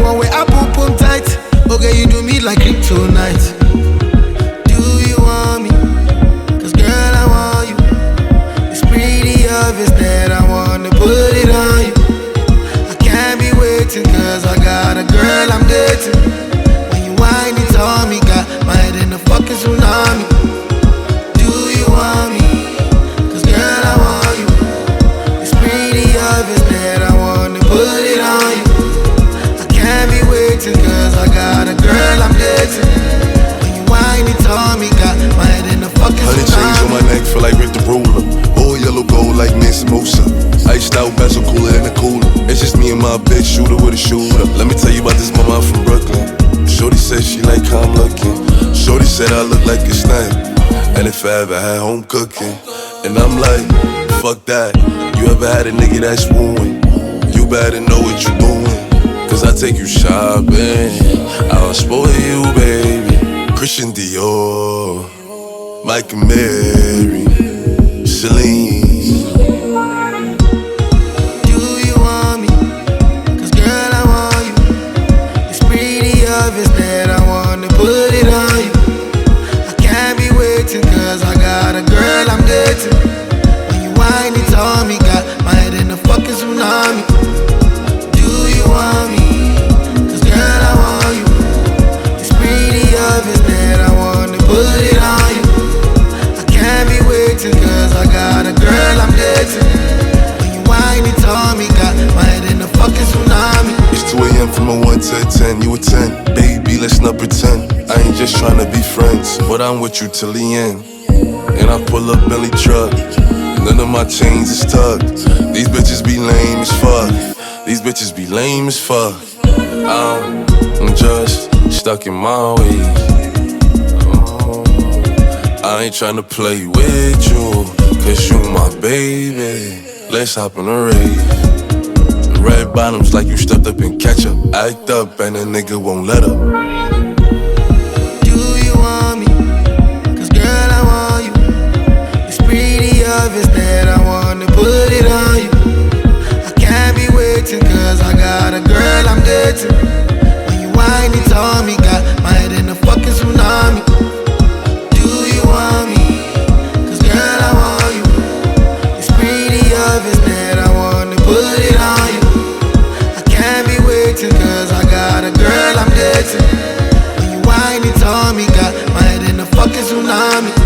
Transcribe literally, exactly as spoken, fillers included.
one way I boom boom tight. Okay, you do me like kryptonite. Do you want me? Cause girl, I want you. It's pretty obvious that I wanna put it on you. I can't be waiting cause I got a girl I'm dating. When you whine it on me, got my head in a fucking tsunami. Do you want me? Cause girl, I want you. It's pretty obvious that I wanna put it on you. I can't be waiting cause I got a girl I'm dating. When you whine it on me, got my head in a fucking Honey tsunami. chains on my neck, feel like Rick the Ruler. All yellow gold like Mansa Musa. Iced out bezel cooler than a cooler. It's just me and my bitch, shooter with a shooter. Let me tell you about this mama, I'm from Brooklyn. Shorty said she like how I'm looking. Shorty said I look like a snack. And if I ever had home cooking. And I'm like, fuck that. You ever had a nigga that's wooing? You better know what you doing. Cause I take you shopping. I'll spoil you, baby. Christian Dior, Mike and Mary, Celine. Do you want me? Cause girl, I want you. It's pretty obvious that I wanna put it on you. I can't be waiting cause I got a girl I'm dating. When you whine it on me, got my head in a fucking tsunami. Do you want me? Cause girl, I want you. It's pretty obvious that I wanna put it on you. I can't be waiting cause I got a girl I'm dating. When you whine it on me, got my head in a fucking tsunami. It's two a.m. from a one to a ten, you a ten. Baby, let's not pretend. I ain't just tryna be friends, but I'm with you till the end. And I pull up Bentley truck, none of my chains is tucked. These bitches be lame as fuck. These bitches be lame as fuck. I'm just stuck in my ways. Oh, I ain't tryna play with you, cause you my baby. Let's hop in a rave. Red bottoms like you stuffed up in ketchup. Act up and a nigga won't let up. Do you want me? Cause girl, I want you. It's pretty obvious that I wanna put it on you. I can't be waiting cause I got a girl I'm dating. When you whine it on me, got my head in a fucking tsunami. Do you want me? Cause girl, I want you. It's pretty obvious that I wanna put it on you. I can't be waiting cause I got a girl I'm dating. When you whine it on me, got my head in a fucking tsunami.